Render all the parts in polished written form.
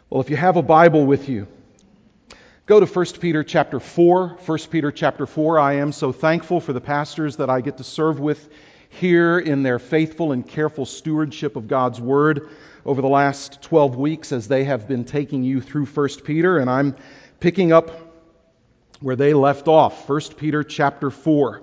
Well, if you have a Bible with you, go to 1 Peter chapter 4. 1 Peter chapter 4. I am so thankful for the pastors that I get to serve with here in their faithful and careful stewardship of God's Word over the last 12 weeks as they have been taking you through 1 Peter, and I'm picking up where they left off. 1 Peter chapter 4.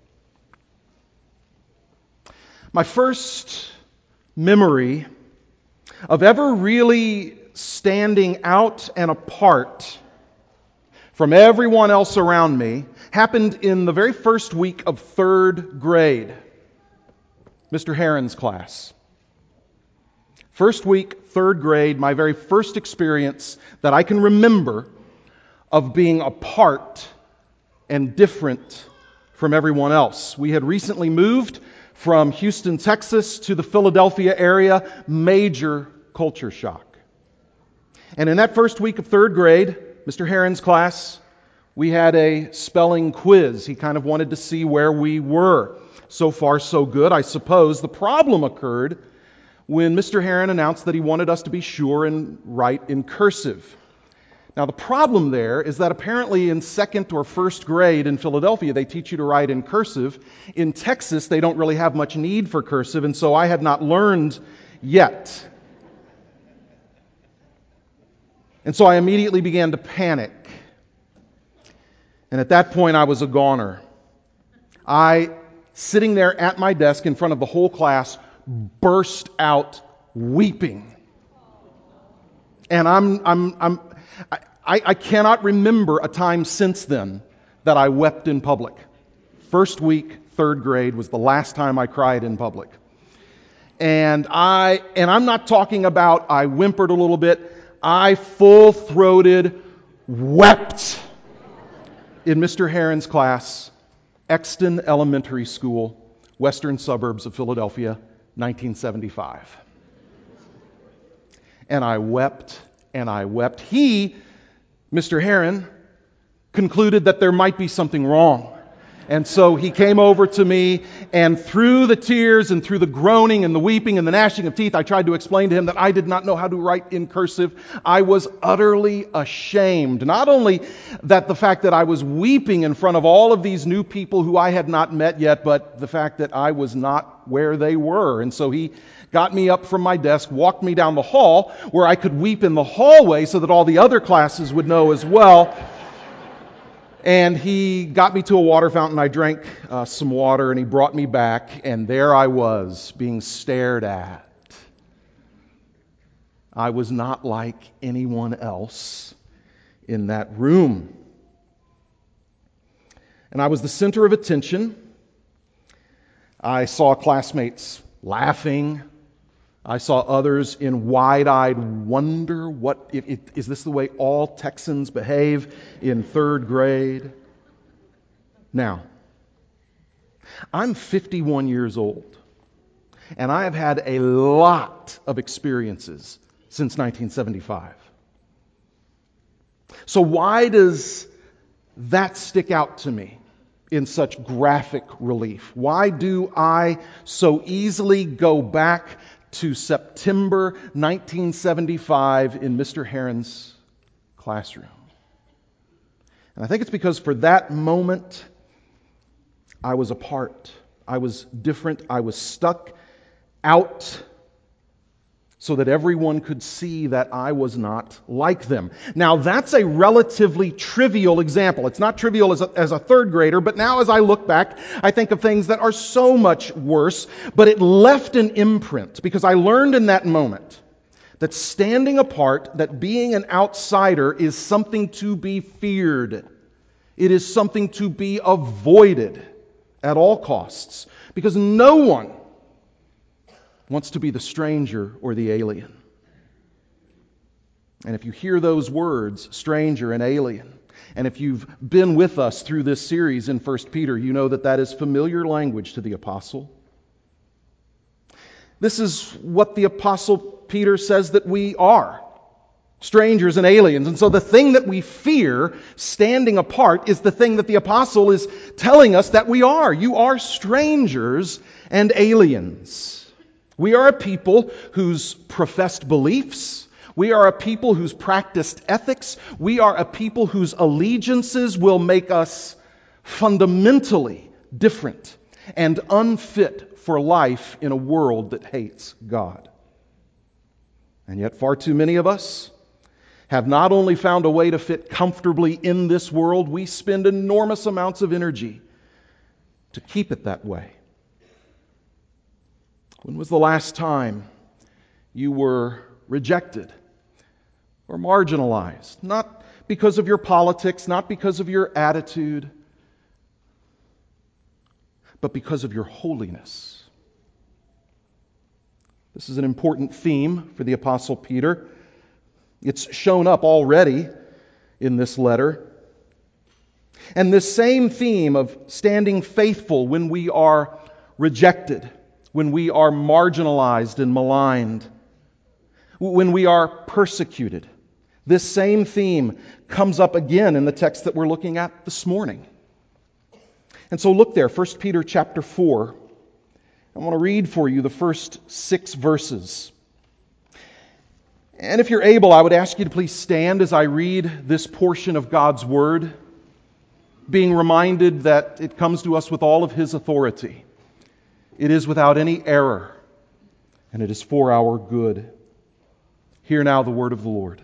My first memory of ever really standing out and apart from everyone else around me happened in the very first week of third grade, Mr. Heron's class. First week, third grade, my very first experience that I can remember of being apart and different from everyone else. We had recently moved from Houston, Texas to the Philadelphia area, major culture shock. And in that first week of third grade, Mr. Heron's class, we had a spelling quiz. He kind of wanted to see where we were. So far, so good, I suppose. The problem occurred when Mr. Heron announced that he wanted us to be sure and write in cursive. Now, the problem there is that apparently in second or first grade in Philadelphia, they teach you to write in cursive. In Texas, they don't really have much need for cursive, and so I had not learned yet. And so I immediately began to panic. And at that point, I was a goner. Sitting there at my desk in front of the whole class, burst out weeping. And I cannot remember a time since then that I wept in public. First week, third grade was the last time I cried in public. And I'm not talking about I whimpered a little bit. I full-throated wept in Mr. Heron's class, Exton Elementary School, western suburbs of Philadelphia, 1975. And I wept and I wept. He, Mr. Heron, concluded that there might be something wrong. And so he came over to me, and through the tears and through the groaning and the weeping and the gnashing of teeth, I tried to explain to him that I did not know how to write in cursive. I was utterly ashamed. Not only that the fact that I was weeping in front of all of these new people who I had not met yet, but the fact that I was not where they were. And so he got me up from my desk, walked me down the hall where I could weep in the hallway so that all the other classes would know as well. And he got me to a water fountain. I drank some water, and he brought me back, and there I was being stared at. I was not like anyone else in that room. And I was the center of attention. I saw classmates laughing. I saw others in wide-eyed wonder. Is this the way all Texans behave in third grade? Now, I'm 51 years old, and I have had a lot of experiences since 1975. So why does that stick out to me in such graphic relief? Why do I so easily go back to September 1975 in Mr. Heron's classroom? And I think it's because for that moment, I was apart. I was different. I was stuck out so that everyone could see that I was not like them. Now, that's a relatively trivial example. It's not trivial as a third grader, but now as I look back, I think of things that are so much worse, but it left an imprint because I learned in that moment that standing apart, that being an outsider is something to be feared. It is something to be avoided at all costs because no one wants to be the stranger or the alien. And if you hear those words, stranger and alien, and if you've been with us through this series in 1 Peter, you know that that is familiar language to the apostle. This is what the apostle Peter says that we are, strangers and aliens. And so the thing that we fear, standing apart, is the thing that the apostle is telling us that we are. You are strangers and aliens. We are a people whose professed beliefs, We are a people whose practiced ethics, we are a people whose allegiances will make us fundamentally different and unfit for life in a world that hates God. And yet far too many of us have not only found a way to fit comfortably in this world, we spend enormous amounts of energy to keep it that way. When was the last time you were rejected or marginalized? Not because of your politics, not because of your attitude, but because of your holiness. This is an important theme for the Apostle Peter. It's shown up already in this letter. And this same theme of standing faithful when we are rejected, when we are marginalized and maligned, when we are persecuted, this same theme comes up again in the text that we're looking at this morning. And so look there, 1 Peter chapter 4. I want to read for you the first 6 verses. And if you're able, I would ask you to please stand as I read this portion of God's Word, being reminded that it comes to us with all of His authority. It is without any error, and it is for our good. Hear now the word of the Lord.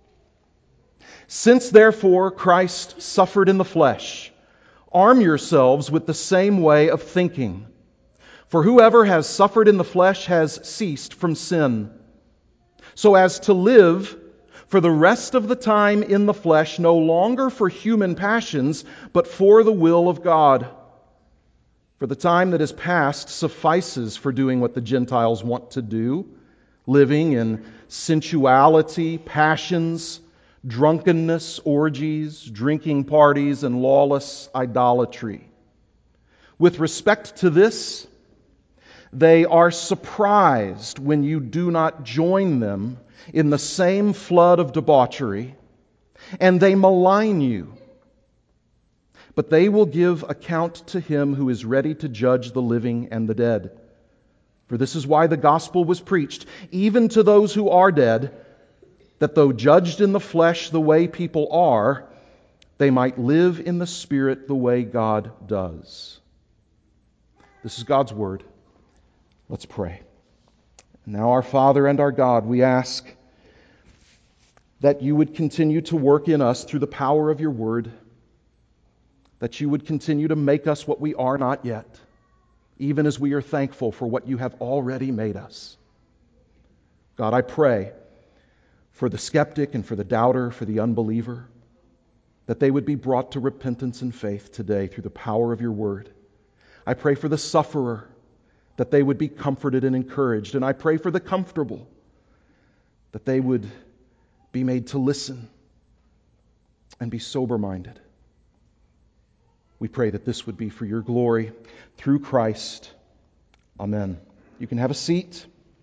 Since therefore Christ suffered in the flesh, arm yourselves with the same way of thinking. For whoever has suffered in the flesh has ceased from sin, so as to live for the rest of the time in the flesh, no longer for human passions, but for the will of God. For the time that is past suffices for doing what the Gentiles want to do, living in sensuality, passions, drunkenness, orgies, drinking parties, and lawless idolatry. With respect to this, they are surprised when you do not join them in the same flood of debauchery, and they malign you. But they will give account to Him who is ready to judge the living and the dead. For this is why the gospel was preached, even to those who are dead, that though judged in the flesh the way people are, they might live in the Spirit the way God does. This is God's Word. Let's pray. Now, our Father and our God, we ask that You would continue to work in us through the power of Your Word, that You would continue to make us what we are not yet, even as we are thankful for what You have already made us. God, I pray for the skeptic and for the doubter, for the unbeliever, that they would be brought to repentance and faith today through the power of Your Word. I pray for the sufferer, that they would be comforted and encouraged. And I pray for the comfortable, that they would be made to listen and be sober-minded. We pray that this would be for Your glory through Christ. Amen. You can have a seat.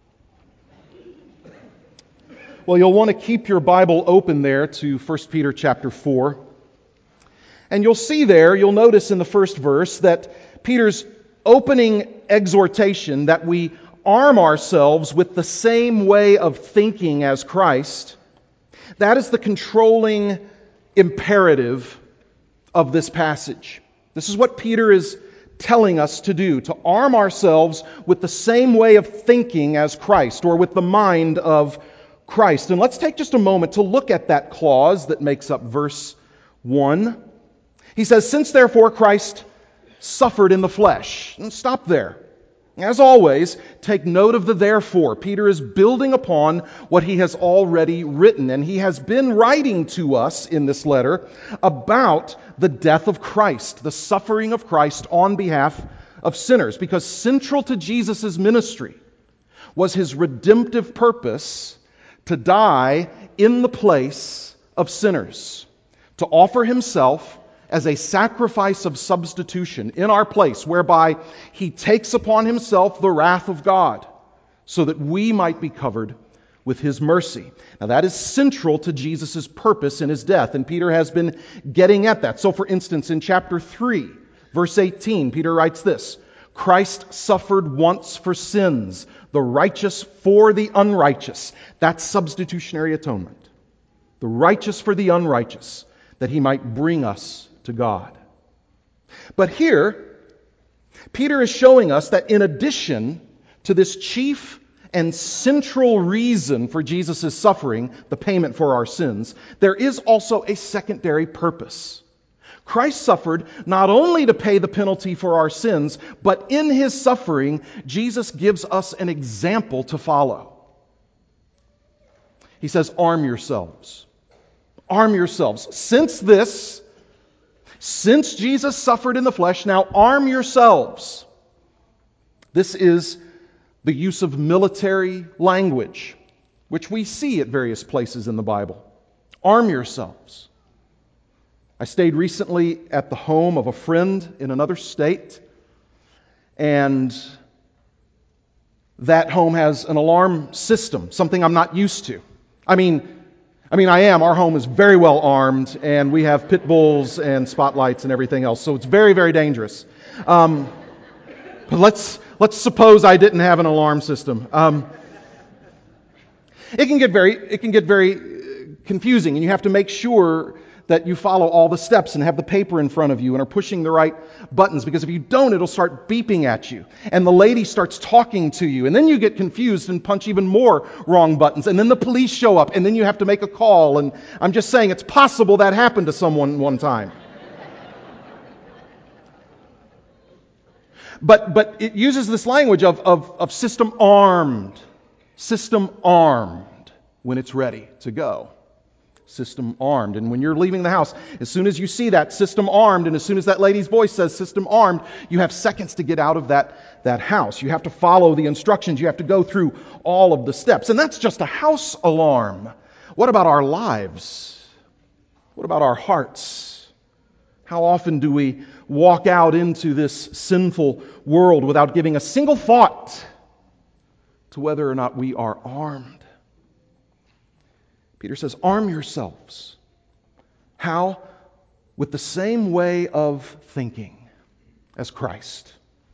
Well, you'll want to keep your Bible open there to 1 Peter chapter 4. And you'll see there, you'll notice in the first verse that Peter's opening exhortation that we arm ourselves with the same way of thinking as Christ, that is the controlling imperative of this passage. This is what Peter is telling us to do, to arm ourselves with the same way of thinking as Christ, or with the mind of Christ. And let's take just a moment to look at that clause that makes up verse 1. He says, since therefore Christ suffered in the flesh. And stop there. As always, take note of the therefore. Peter is building upon what he has already written, and he has been writing to us in this letter about the death of Christ, the suffering of Christ on behalf of sinners, because central to Jesus' ministry was His redemptive purpose to die in the place of sinners, to offer Himself as a sacrifice of substitution in our place, whereby He takes upon Himself the wrath of God, so that we might be covered with His mercy. Now that is central to Jesus' purpose in His death, and Peter has been getting at that. So for instance, in chapter 3, verse 18, Peter writes this, Christ suffered once for sins, the righteous for the unrighteous. That's substitutionary atonement. The righteous for the unrighteous, that he might bring us to God. But here, Peter is showing us that in addition to this chief and central reason for Jesus' suffering, the payment for our sins, there is also a secondary purpose. Christ suffered not only to pay the penalty for our sins, but in his suffering, Jesus gives us an example to follow. He says, arm yourselves. Arm yourselves. Since Jesus suffered in the flesh, now arm yourselves. This is the use of military language, which we see at various places in the Bible. Arm yourselves. I stayed recently at the home of a friend in another state, and that home has an alarm system, something I'm not used to. I mean, I am. Our home is very well armed, and we have pit bulls and spotlights and everything else, so it's very, very dangerous. But let's suppose I didn't have an alarm system. It can get very confusing, and you have to make sure that you follow all the steps and have the paper in front of you and are pushing the right buttons, because if you don't, it'll start beeping at you. And the lady starts talking to you, and then you get confused and punch even more wrong buttons. And then the police show up, and then you have to make a call. And I'm just saying, it's possible that happened to someone one time. But it uses this language of system armed when it's ready to go. System armed. And when you're leaving the house, as soon as you see that system armed, and as soon as that lady's voice says system armed, you have seconds to get out of that house. You have to follow the instructions. You have to go through all of the steps. And that's just a house alarm. What about our lives? What about our hearts? How often do we walk out into this sinful world without giving a single thought to whether or not we are armed? Peter says, arm yourselves. How? With the same way of thinking as Christ.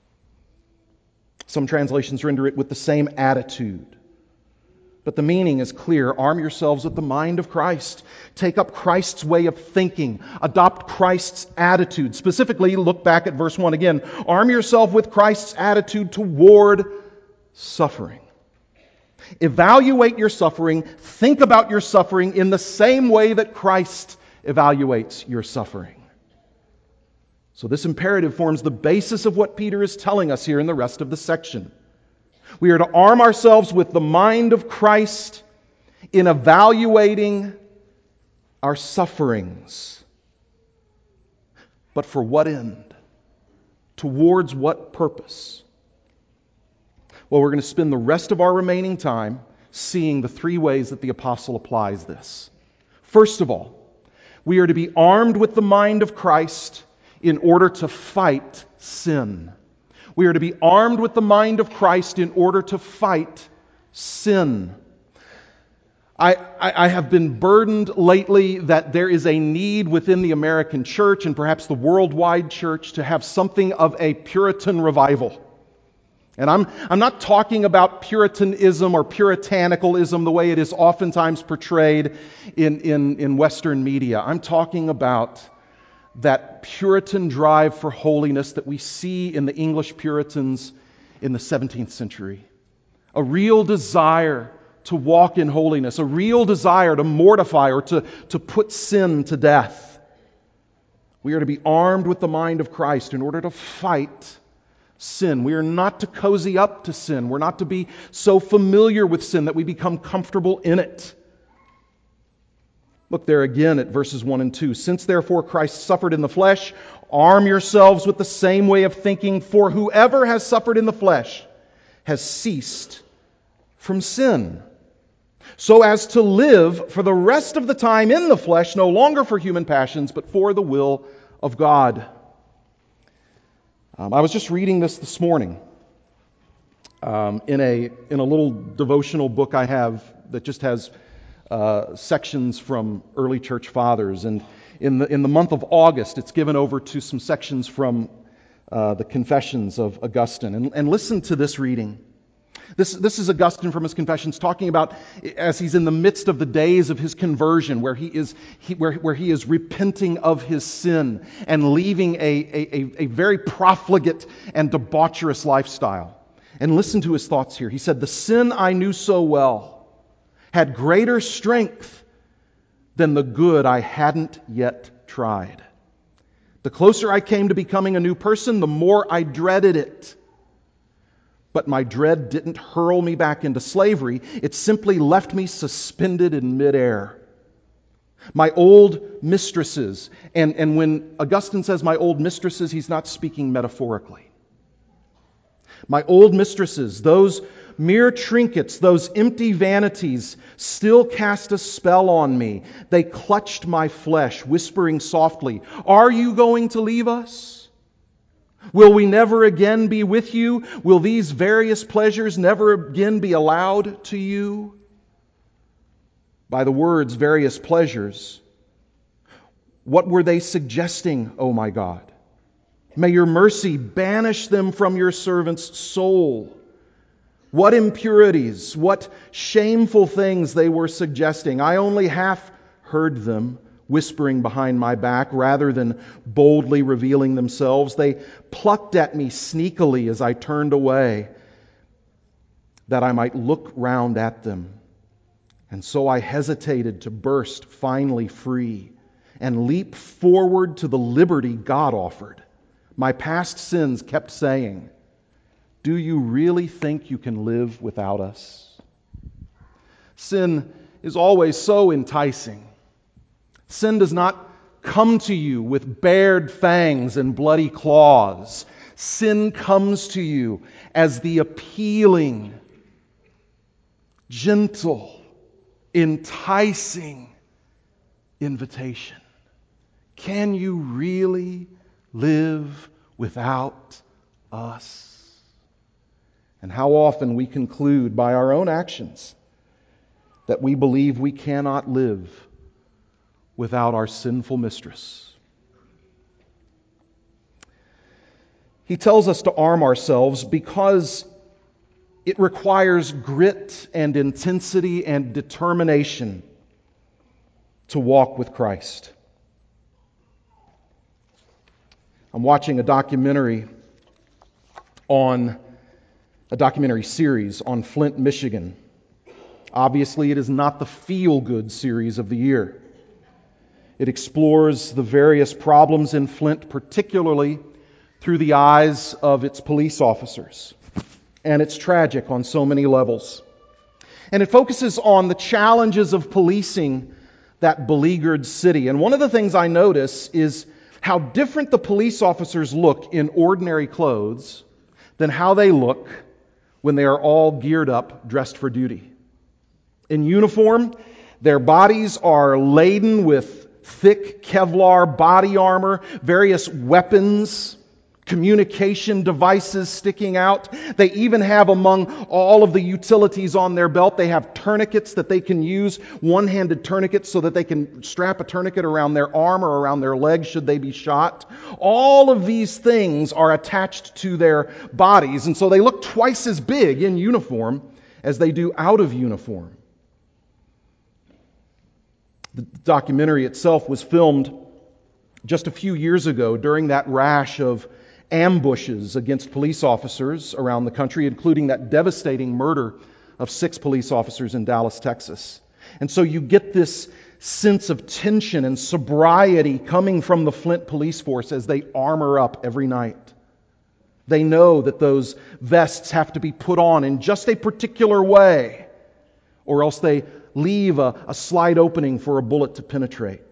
Some translations render it with the same attitude. But the meaning is clear. Arm yourselves with the mind of Christ. Take up Christ's way of thinking. Adopt Christ's attitude. Specifically, look back at verse 1 again. Arm yourself with Christ's attitude toward suffering. Evaluate your suffering. Think about your suffering in the same way that Christ evaluates your suffering. So this imperative forms the basis of what Peter is telling us here in the rest of the section. We are to arm ourselves with the mind of Christ in evaluating our sufferings. But for what end? Towards what purpose? Well, we're going to spend the rest of our remaining time seeing the three ways that the apostle applies this. First of all, we are to be armed with the mind of Christ in order to fight sin. We are to be armed with the mind of Christ in order to fight sin. I have been burdened lately that there is a need within the American church and perhaps the worldwide church to have something of a Puritan revival. And I'm not talking about Puritanism or Puritanicalism the way it is oftentimes portrayed in Western media. I'm talking about that Puritan drive for holiness that we see in the English Puritans in the 17th century. A real desire to walk in holiness, a real desire to mortify or to put sin to death. We are to be armed with the mind of Christ in order to fight sin. We are not to cozy up to sin. We're not to be so familiar with sin that we become comfortable in it. Look there again at verses 1 and 2. Since therefore Christ suffered in the flesh, arm yourselves with the same way of thinking, for whoever has suffered in the flesh has ceased from sin, so as to live for the rest of the time in the flesh, no longer for human passions, but for the will of God. I was just reading this morning in a little devotional book I have that just has sections from early church fathers, and in the month of August, it's given over to some sections from the Confessions of Augustine. And listen to this reading. This is Augustine from his Confessions talking about as he's in the midst of the days of his conversion, where he is repenting of his sin and leaving a very profligate and debaucherous lifestyle. And listen to his thoughts here. He said, "The sin I knew so well had greater strength than the good I hadn't yet tried. The closer I came to becoming a new person, the more I dreaded it. But my dread didn't hurl me back into slavery. It simply left me suspended in midair. My old mistresses," and when Augustine says my old mistresses, he's not speaking metaphorically. "My old mistresses, those mere trinkets, those empty vanities, still cast a spell on me. They clutched my flesh, whispering softly, 'Are you going to leave us? Will we never again be with you? Will these various pleasures never again be allowed to you?' By the words, various pleasures, what were they suggesting, O my God? May your mercy banish them from your servant's soul. What impurities, what shameful things they were suggesting. I only half heard them, whispering behind my back rather than boldly revealing themselves. They plucked at me sneakily as I turned away, that I might look round at them. And so I hesitated to burst finally free and leap forward to the liberty God offered. My past sins kept saying, 'Do you really think you can live without us?' Sin is always so enticing. Sin does not come to you with bared fangs and bloody claws. Sin comes to you as the appealing, gentle, enticing invitation. Can you really live without us? And how often we conclude by our own actions that we believe we cannot live without our sinful mistress. He tells us to arm ourselves because it requires grit and intensity and determination to walk with Christ. I'm watching a documentary series on Flint, Michigan. Obviously, it is not the feel-good series of the year. It explores the various problems in Flint, particularly through the eyes of its police officers. And it's tragic on so many levels. And it focuses on the challenges of policing that beleaguered city. And one of the things I notice is how different the police officers look in ordinary clothes than how they look when they are all geared up, dressed for duty. In uniform, their bodies are laden with thick Kevlar body armor, various weapons, communication devices sticking out. They even have, among all of the utilities on their belt, they have tourniquets that they can use, one-handed tourniquets, so that they can strap a tourniquet around their arm or around their leg should they be shot. All of these things are attached to their bodies, and so they look twice as big in uniform as they do out of uniform. The documentary itself was filmed just a few years ago during that rash of ambushes against police officers around the country, including that devastating murder of 6 police officers in Dallas, Texas. And so you get this sense of tension and sobriety coming from the Flint police force as they armor up every night. They know that those vests have to be put on in just a particular way, or else they leave a slight opening for a bullet to penetrate.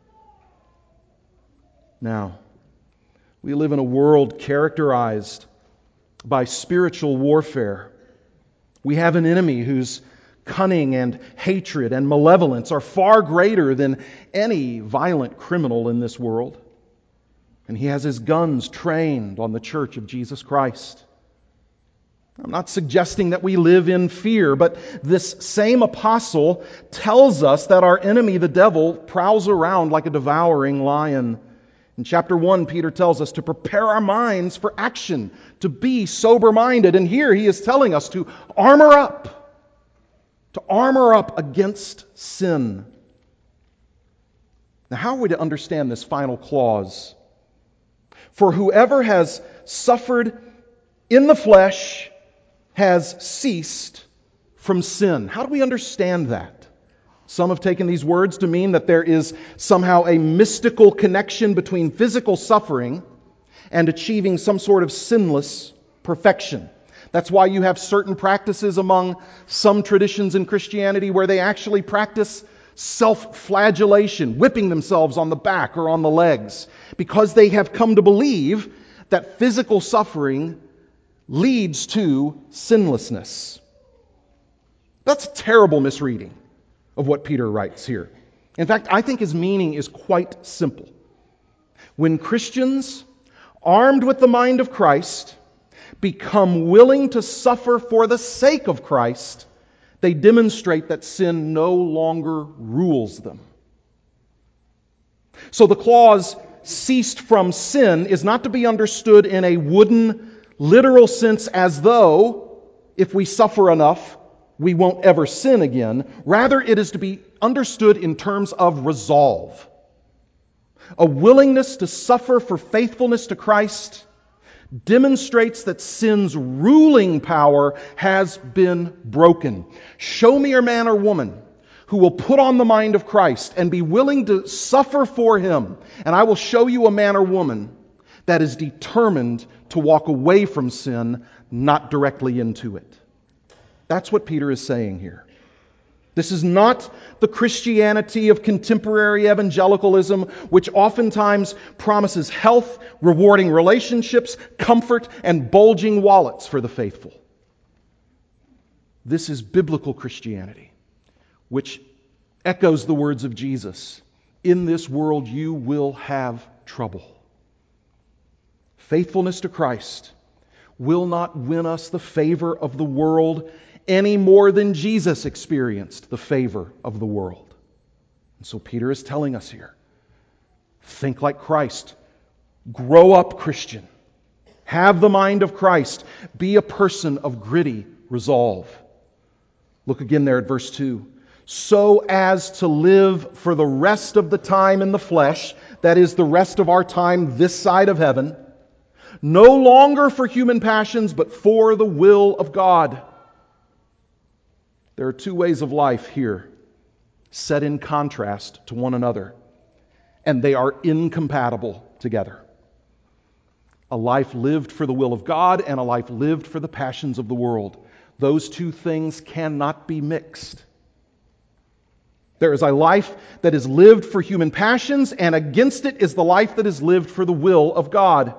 Now, we live in a world characterized by spiritual warfare. We have an enemy whose cunning and hatred and malevolence are far greater than any violent criminal in this world. And he has his guns trained on the Church of Jesus Christ. I'm not suggesting that we live in fear, but this same apostle tells us that our enemy, the devil, prowls around like a devouring lion, In chapter 1, Peter tells us to prepare our minds for action, to be sober-minded. And here he is telling us to armor up against sin. Now, how are we to understand this final clause? For whoever has suffered in the flesh has ceased from sin. How do we understand that? Some have taken these words to mean that there is somehow a mystical connection between physical suffering and achieving some sort of sinless perfection. That's why you have certain practices among some traditions in Christianity where they actually practice self-flagellation, whipping themselves on the back or on the legs, because they have come to believe that physical suffering leads to sinlessness. That's a terrible misreading of what Peter writes here. In fact, I think his meaning is quite simple. When Christians, armed with the mind of Christ, become willing to suffer for the sake of Christ, they demonstrate that sin no longer rules them. So the clause, ceased from sin, is not to be understood in a wooden, literal sense as though, if we suffer enough, we won't ever sin again. Rather, it is to be understood in terms of resolve. A willingness to suffer for faithfulness to Christ demonstrates that sin's ruling power has been broken. Show me a man or woman who will put on the mind of Christ and be willing to suffer for Him, and I will show you a man or woman that is determined to walk away from sin, not directly into it. That's what Peter is saying here. This is not the Christianity of contemporary evangelicalism, which oftentimes promises health, rewarding relationships, comfort, and bulging wallets for the faithful. This is biblical Christianity, which echoes the words of Jesus. In this world you will have trouble. Faithfulness to Christ will not win us the favor of the world any more than Jesus experienced the favor of the world. And so Peter is telling us here, think like Christ. Grow up, Christian. Have the mind of Christ. Be a person of gritty resolve. Look again there at verse 2. So as to live for the rest of the time in the flesh, that is the rest of our time this side of heaven, no longer for human passions, but for the will of God. There are two ways of life here, set in contrast to one another, and they are incompatible together. A life lived for the will of God and a life lived for the passions of the world. Those two things cannot be mixed. There is a life that is lived for human passions, and against it is the life that is lived for the will of God.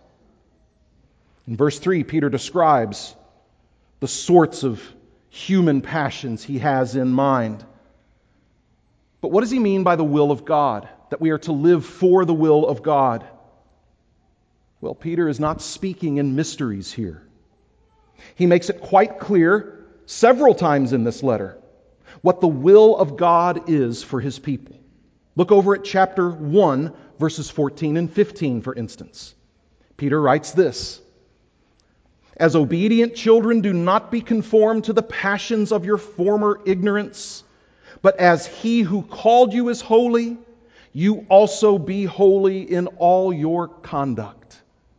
In verse 3, Peter describes the sorts of human passions he has in mind. But what does he mean by the will of God? That we are to live for the will of God? Well, Peter is not speaking in mysteries here. He makes it quite clear several times in this letter what the will of God is for His people. Look over at chapter 1, verses 14 and 15, for instance. Peter writes this: As obedient children, do not be conformed to the passions of your former ignorance, but as He who called you is holy, you also be holy in all your conduct.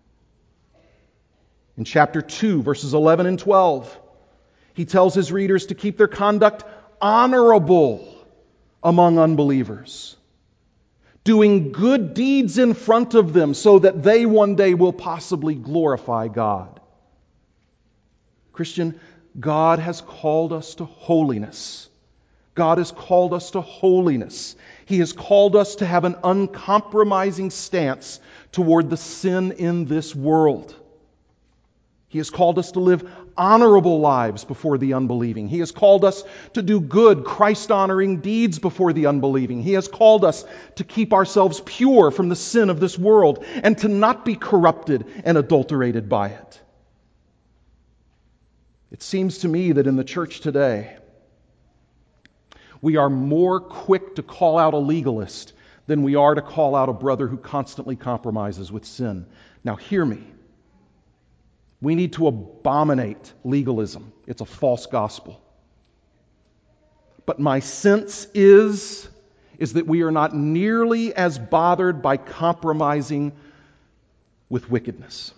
In chapter 2, verses 11 and 12, he tells his readers to keep their conduct honorable among unbelievers, doing good deeds in front of them so that they one day will possibly glorify God. Christian, God has called us to holiness. God has called us to holiness. He has called us to have an uncompromising stance toward the sin in this world. He has called us to live honorable lives before the unbelieving. He has called us to do good, Christ-honoring deeds before the unbelieving. He has called us to keep ourselves pure from the sin of this world and to not be corrupted and adulterated by it. It seems to me that in the church today, we are more quick to call out a legalist than we are to call out a brother who constantly compromises with sin. Now, hear me. We need to abominate legalism. It's a false gospel. But my sense is that we are not nearly as bothered by compromising with wickedness.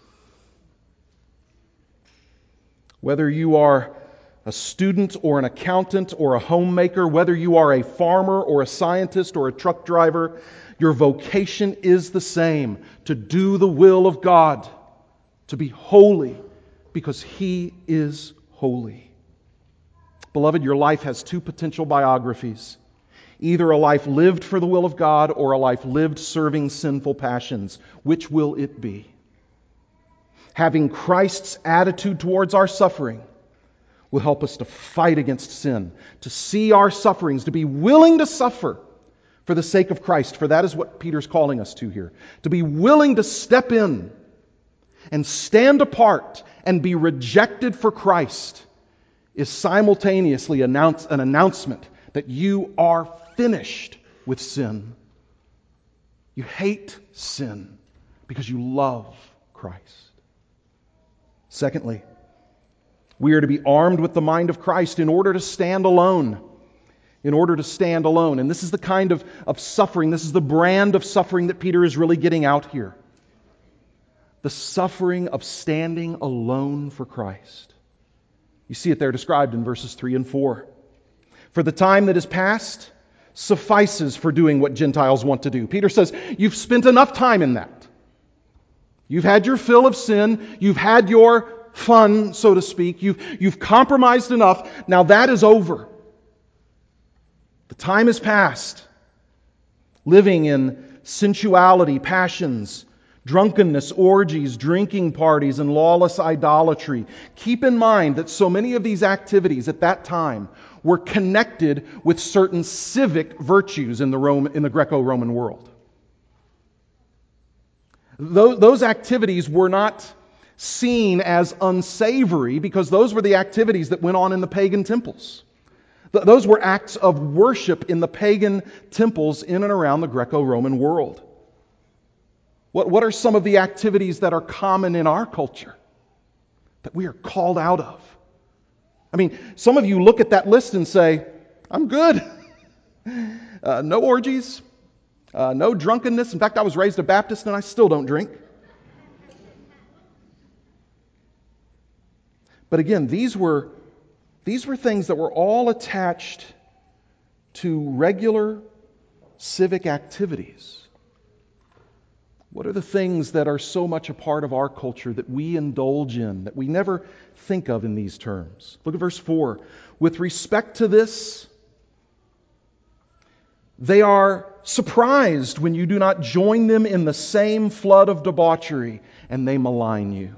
Whether you are a student or an accountant or a homemaker, whether you are a farmer or a scientist or a truck driver, your vocation is the same: to do the will of God, to be holy, because He is holy. Beloved, your life has two potential biographies: either a life lived for the will of God or a life lived serving sinful passions. Which will it be? Having Christ's attitude towards our suffering will help us to fight against sin, to see our sufferings, to be willing to suffer for the sake of Christ, for that is what Peter's calling us to here. To be willing to step in and stand apart and be rejected for Christ is simultaneously an announcement that you are finished with sin. You hate sin because you love Christ. Secondly, we are to be armed with the mind of Christ in order to stand alone. In order to stand alone. And this is the kind of suffering, this is the brand of suffering that Peter is really getting out here. The suffering of standing alone for Christ. You see it there described in verses 3 and 4. For the time that is past suffices for doing what Gentiles want to do. Peter says, you've spent enough time in that. You've had your fill of sin. You've had your fun, so to speak. You've compromised enough. Now that is over. The time is past. Living in sensuality, passions, drunkenness, orgies, drinking parties, and lawless idolatry. Keep in mind that so many of these activities at that time were connected with certain civic virtues in the Greco-Roman world. Those activities were not seen as unsavory because those were the activities that went on in the pagan temples. Those were acts of worship in the pagan temples in and around the Greco-Roman world. What are some of the activities that are common in our culture that we are called out of? I mean, some of you look at that list and say, I'm good. No orgies, no drunkenness. In fact, I was raised a Baptist and I still don't drink. But again, these were things that were all attached to regular civic activities. What are the things that are so much a part of our culture that we indulge in, that we never think of in these terms? Look at verse 4. With respect to this, they are surprised when you do not join them in the same flood of debauchery, and they malign you.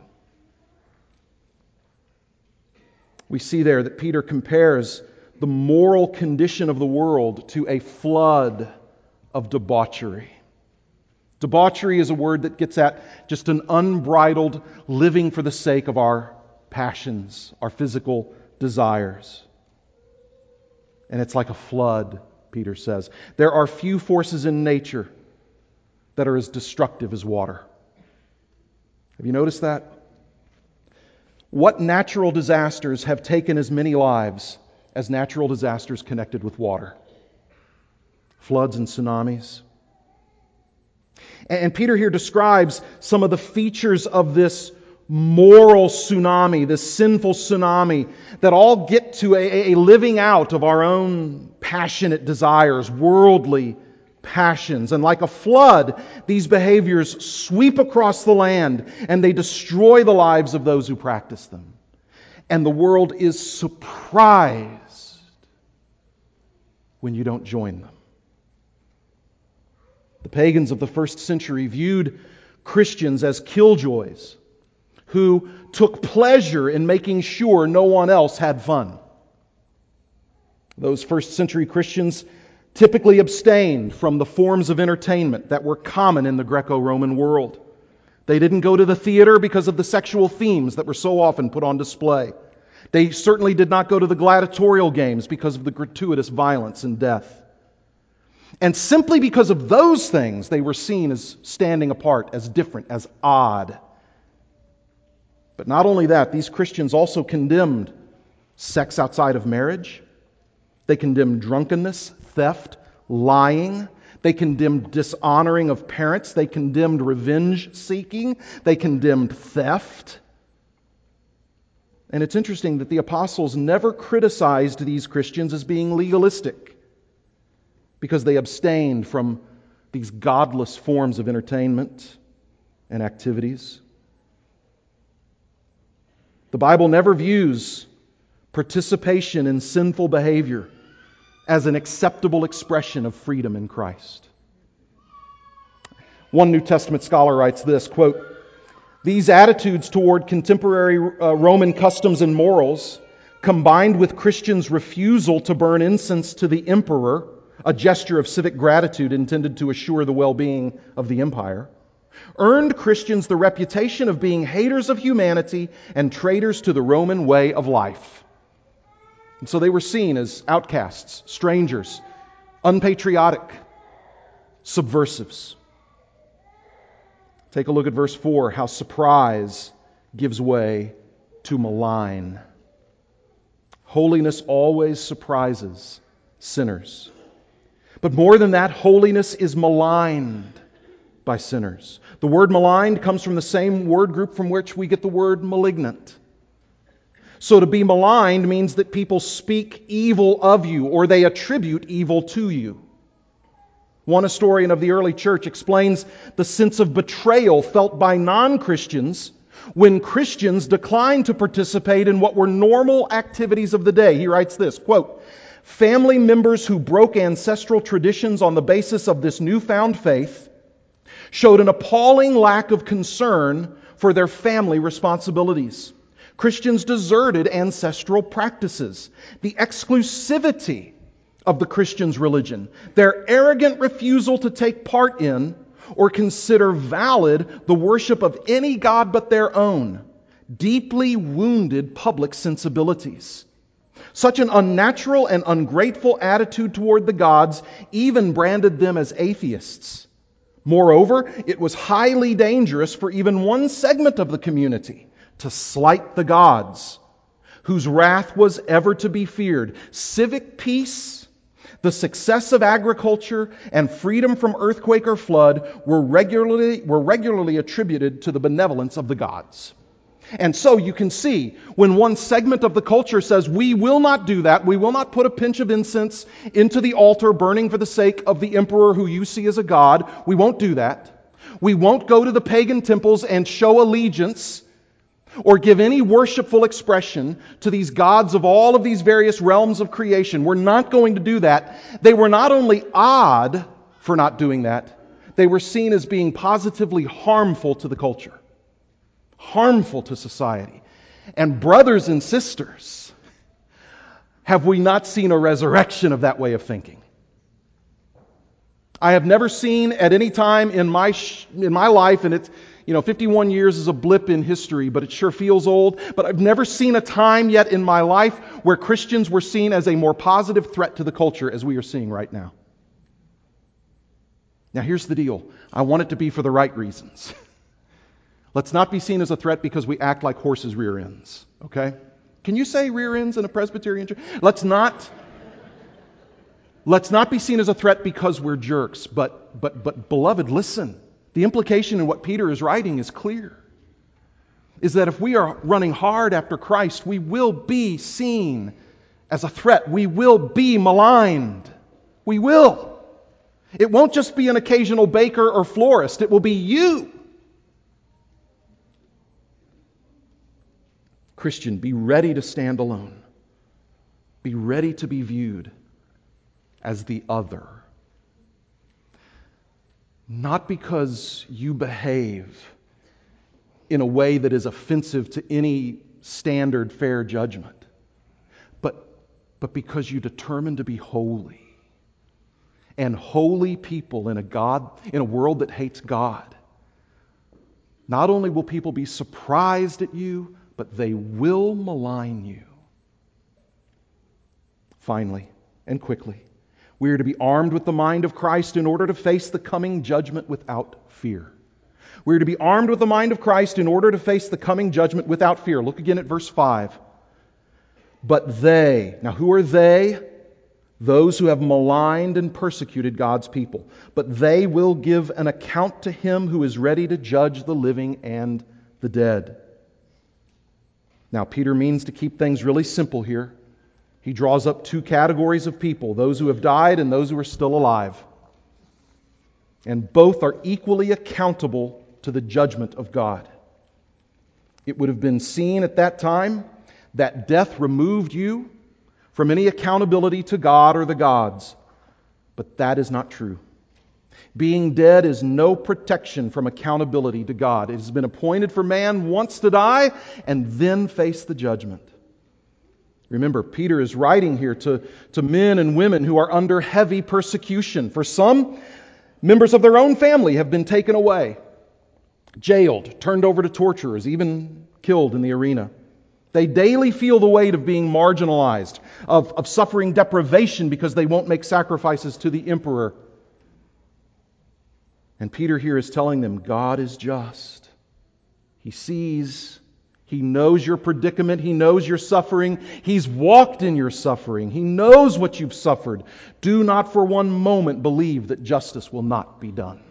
We see there that Peter compares the moral condition of the world to a flood of debauchery. Debauchery is a word that gets at just an unbridled living for the sake of our passions, our physical desires. And it's like a flood, Peter says. There are few forces in nature that are as destructive as water. Have you noticed that? What natural disasters have taken as many lives as natural disasters connected with water? Floods and tsunamis. And Peter here describes some of the features of this moral tsunami, this sinful tsunami, that all get to a living out of our own passionate desires, worldly passions. And like a flood, these behaviors sweep across the land and they destroy the lives of those who practice them. And the world is surprised when you don't join them. The pagans of the first century viewed Christians as killjoys who took pleasure in making sure no one else had fun. Those first century Christians typically abstained from the forms of entertainment that were common in the Greco-Roman world. They didn't go to the theater because of the sexual themes that were so often put on display. They certainly did not go to the gladiatorial games because of the gratuitous violence and death. And simply because of those things, they were seen as standing apart, as different, as odd. But not only that, these Christians also condemned sex outside of marriage. They condemned drunkenness, theft, lying. They condemned dishonoring of parents. They condemned revenge seeking. They condemned theft. And it's interesting that the apostles never criticized these Christians as being legalistic, because they abstained from these godless forms of entertainment and activities. The Bible never views participation in sinful behavior as an acceptable expression of freedom in Christ. One New Testament scholar writes this, quote, "These attitudes toward contemporary Roman customs and morals, combined with Christians' refusal to burn incense to the emperor, a gesture of civic gratitude intended to assure the well-being of the empire, earned Christians the reputation of being haters of humanity and traitors to the Roman way of life." And so they were seen as outcasts, strangers, unpatriotic, subversives. Take a look at verse 4, how surprise gives way to malign. Holiness always surprises sinners. But more than that, holiness is maligned by sinners. The word maligned comes from the same word group from which we get the word malignant. So to be maligned means that people speak evil of you, or they attribute evil to you. One historian of the early church explains the sense of betrayal felt by non-Christians when Christians declined to participate in what were normal activities of the day. He writes this, quote, "Family members who broke ancestral traditions on the basis of this newfound faith showed an appalling lack of concern for their family responsibilities. Christians deserted ancestral practices, the exclusivity of the Christian's religion, their arrogant refusal to take part in or consider valid the worship of any god but their own, deeply wounded public sensibilities. Such an unnatural and ungrateful attitude toward the gods even branded them as atheists. Moreover, it was highly dangerous for even one segment of the community to slight the gods, whose wrath was ever to be feared. Civic peace, the success of agriculture, and freedom from earthquake or flood were regularly attributed to the benevolence of the gods." And so you can see, when one segment of the culture says, we will not do that, we will not put a pinch of incense into the altar burning for the sake of the emperor who you see as a god, we won't do that. We won't go to the pagan temples and show allegiance or give any worshipful expression to these gods of all of these various realms of creation. We're not going to do that. They were not only odd for not doing that, they were seen as being positively harmful to the culture, harmful to society. And brothers and sisters, have we not seen a resurrection of that way of thinking? I have never seen at any time in my life, and it's 51 years is a blip in history, but it sure feels old. But I've never seen a time yet in my life where Christians were seen as a more positive threat to the culture as we are seeing right now. Now here's the deal. I want it to be for the right reasons. Let's not be seen as a threat because we act like horses' rear ends. Okay? Can you say rear ends in a Presbyterian church? Let's not be seen as a threat because we're jerks. But beloved, listen. The implication in what Peter is writing is clear. Is that if we are running hard after Christ, we will be seen as a threat. We will be maligned. We will. It won't just be an occasional baker or florist. It will be you. Christian, be ready to stand alone. Be ready to be viewed as the other. Not because you behave in a way that is offensive to any standard fair judgment, but because you determine to be holy. And holy people in a world that hates God. Not only will people be surprised at you, but they will malign you. Finally and quickly, We are to be armed with the mind of Christ in order to face the coming judgment without fear. We are to be armed with the mind of Christ in order to face the coming judgment without fear. Look again at verse 5. But they, now who are they? Those who have maligned and persecuted God's people. But they will give an account to Him who is ready to judge the living and the dead. Now, Peter means to keep things really simple here. He draws up two categories of people, those who have died and those who are still alive. And both are equally accountable to the judgment of God. It would have been seen at that time that death removed you from any accountability to God or the gods. But that is not true. Being dead is no protection from accountability to God. It has been appointed for man once to die and then face the judgment. Remember, Peter is writing here to men and women who are under heavy persecution. For some, members of their own family have been taken away, jailed, turned over to torturers, even killed in the arena. They daily feel the weight of being marginalized, of suffering deprivation because they won't make sacrifices to the emperor. And Peter here is telling them, God is just. He sees, He knows your predicament, He knows your suffering, He's walked in your suffering, He knows what you've suffered. Do not for one moment believe that justice will not be done.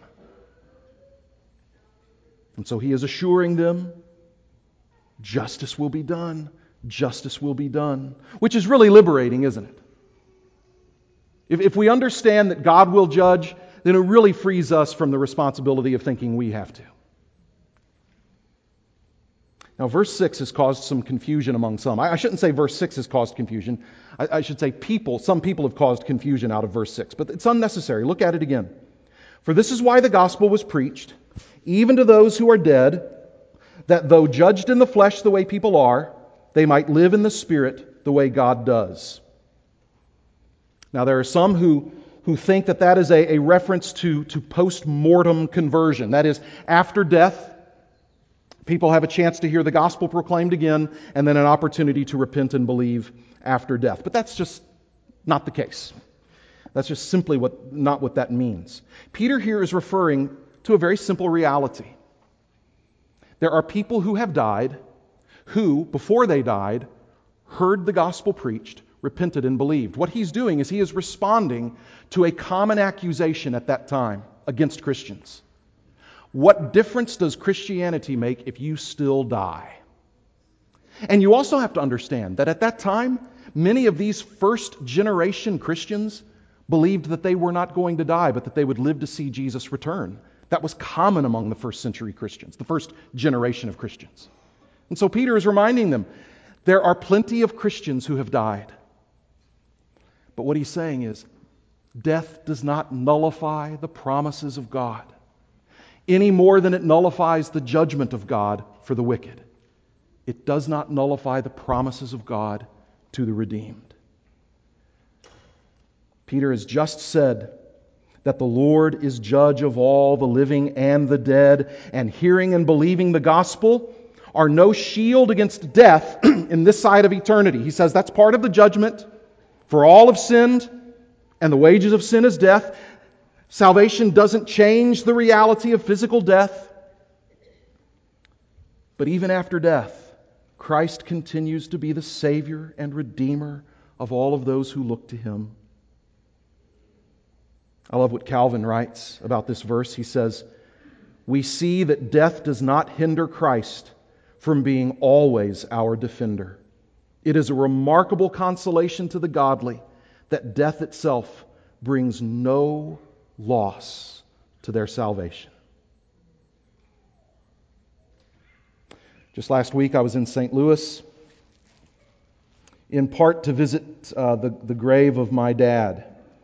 And so He is assuring them, justice will be done. Justice will be done. Which is really liberating, isn't it? If we understand that God will judge, then it really frees us from the responsibility of thinking we have to. Now, verse 6 has caused some confusion among some. I shouldn't say verse 6 has caused confusion. I should say some people have caused confusion out of verse 6. But it's unnecessary. Look at it again. For this is why the gospel was preached, even to those who are dead, that though judged in the flesh the way people are, they might live in the Spirit the way God does. Now, there are some who think that is a reference to post-mortem conversion. That is, after death, people have a chance to hear the gospel proclaimed again, and then an opportunity to repent and believe after death. But that's just not the case. That's just simply not what that means. Peter here is referring to a very simple reality. There are people who have died who, before they died, heard the gospel preached, repented and believed. What he's doing is he is responding to a common accusation at that time against Christians. What difference does Christianity make if you still die? And you also have to understand that at that time, many of these first generation Christians believed that they were not going to die, but that they would live to see Jesus return. That was common among the first century Christians, the first generation of Christians. And so Peter is reminding them, there are plenty of Christians who have died. But what he's saying is, death does not nullify the promises of God any more than it nullifies the judgment of God for the wicked. It does not nullify the promises of God to the redeemed. Peter has just said that the Lord is judge of all the living and the dead, and hearing and believing the gospel are no shield against death in this side of eternity. He says that's part of the judgment. For all have sinned, and the wages of sin is death. Salvation doesn't change the reality of physical death. But even after death, Christ continues to be the Savior and Redeemer of all of those who look to Him. I love what Calvin writes about this verse. He says, "We see that death does not hinder Christ from being always our defender. It is a remarkable consolation to the godly that death itself brings no loss to their salvation." Just last week I was in St. Louis, in part to visit the grave of my dad.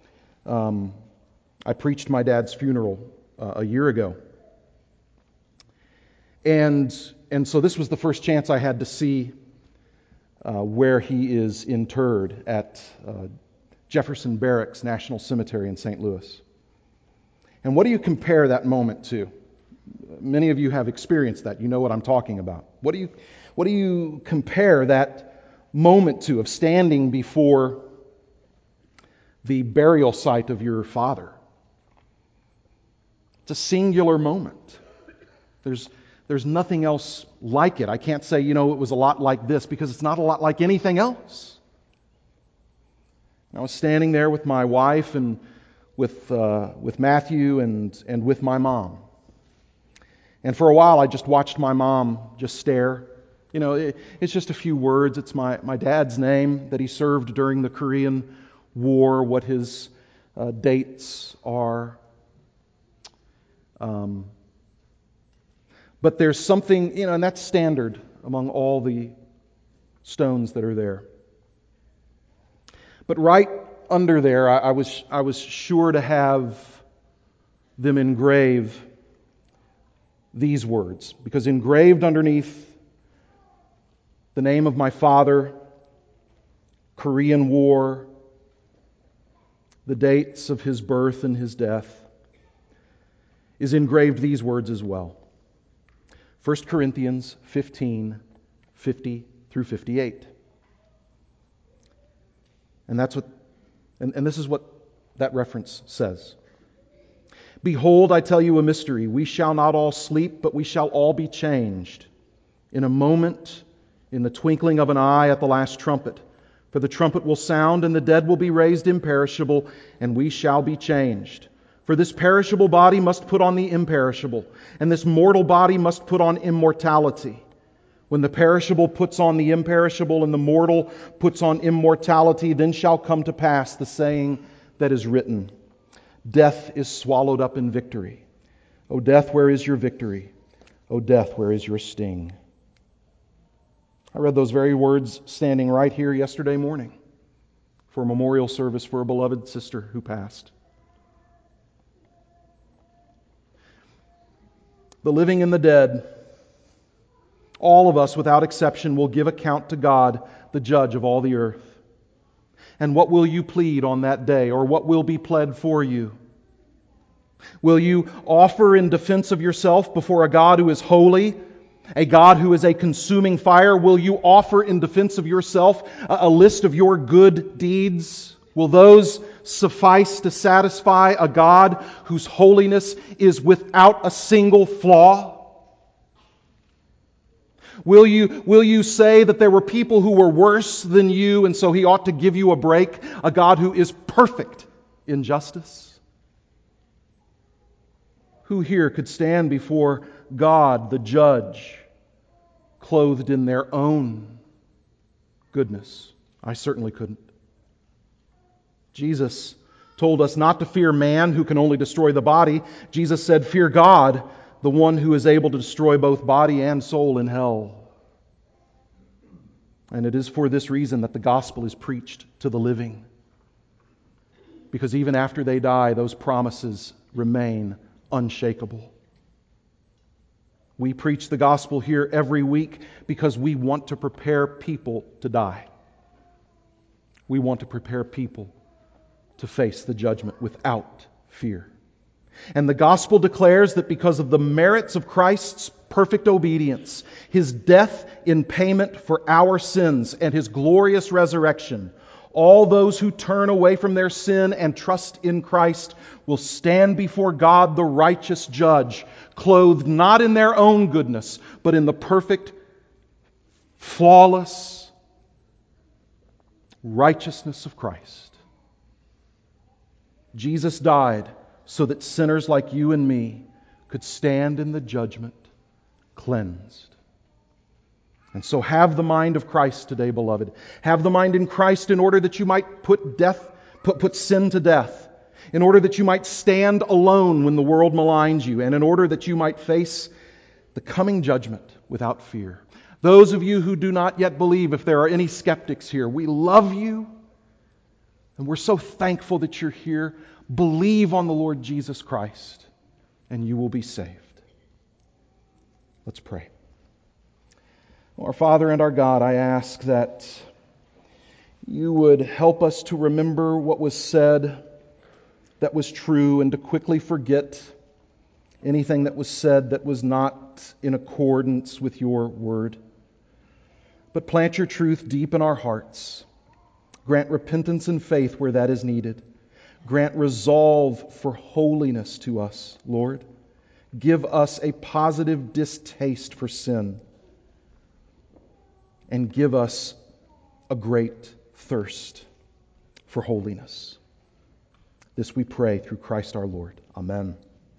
I preached my dad's funeral a year ago. And so this was the first chance I had to see where he is interred at Jefferson Barracks National Cemetery in St. Louis. And what do you compare that moment to? Many of you have experienced that. You know what I'm talking about. What do you compare that moment to, of standing before the burial site of your father. It's a singular moment. There's nothing else like it. I can't say, it was a lot like this, because it's not a lot like anything else. I was standing there with my wife and with Matthew and with my mom. And for a while I just watched my mom just stare. It's just a few words. It's my dad's name, that he served during the Korean War, what his dates are. But there's something, and that's standard among all the stones that are there. But right under there, I was sure to have them engrave these words, because engraved underneath the name of my father, Korean War, the dates of his birth and his death, is engraved these words as well. 1 Corinthians 15, 50 through 58. And this is what that reference says. Behold, I tell you a mystery. We shall not all sleep, but we shall all be changed. In a moment, in the twinkling of an eye, at the last trumpet. For the trumpet will sound, and the dead will be raised imperishable, and we shall be changed. For this perishable body must put on the imperishable, and this mortal body must put on immortality. When the perishable puts on the imperishable, and the mortal puts on immortality, then shall come to pass the saying that is written, Death is swallowed up in victory. O death, where is your victory? O death, where is your sting? I read those very words standing right here yesterday morning for a memorial service for a beloved sister who passed. The living and the dead, all of us without exception, will give account to God, the judge of all the earth. And what will you plead on that day, or what will be pled for you? Will you offer in defense of yourself before a God who is holy, a God who is a consuming fire? Will you offer in defense of yourself a list of your good deeds? Will those suffice to satisfy a God whose holiness is without a single flaw? Will you say that there were people who were worse than you, and so He ought to give you a break? A God who is perfect in justice? Who here could stand before God, the judge, clothed in their own goodness? I certainly couldn't. Jesus told us not to fear man, who can only destroy the body. Jesus said, fear God, the one who is able to destroy both body and soul in hell. And it is for this reason that the gospel is preached to the living. Because even after they die, those promises remain unshakable. We preach the gospel here every week because we want to prepare people to die. We want to prepare people to face the judgment without fear. And the gospel declares that because of the merits of Christ's perfect obedience, His death in payment for our sins, and His glorious resurrection, all those who turn away from their sin and trust in Christ will stand before God, the righteous judge, clothed not in their own goodness, but in the perfect, flawless righteousness of Christ. Jesus died so that sinners like you and me could stand in the judgment cleansed. And so have the mind of Christ today, beloved. Have the mind in Christ in order that you might put sin to death, in order that you might stand alone when the world maligns you, and in order that you might face the coming judgment without fear. Those of you who do not yet believe, if there are any skeptics here, we love you, and we're so thankful that you're here. Believe on the Lord Jesus Christ, and you will be saved. Let's pray. Our Father and our God, I ask that you would help us to remember what was said that was true, and to quickly forget anything that was said that was not in accordance with your word. But plant your truth deep in our hearts. Grant repentance and faith where that is needed. Grant resolve for holiness to us, Lord. Give us a positive distaste for sin. And give us a great thirst for holiness. This we pray through Christ our Lord. Amen.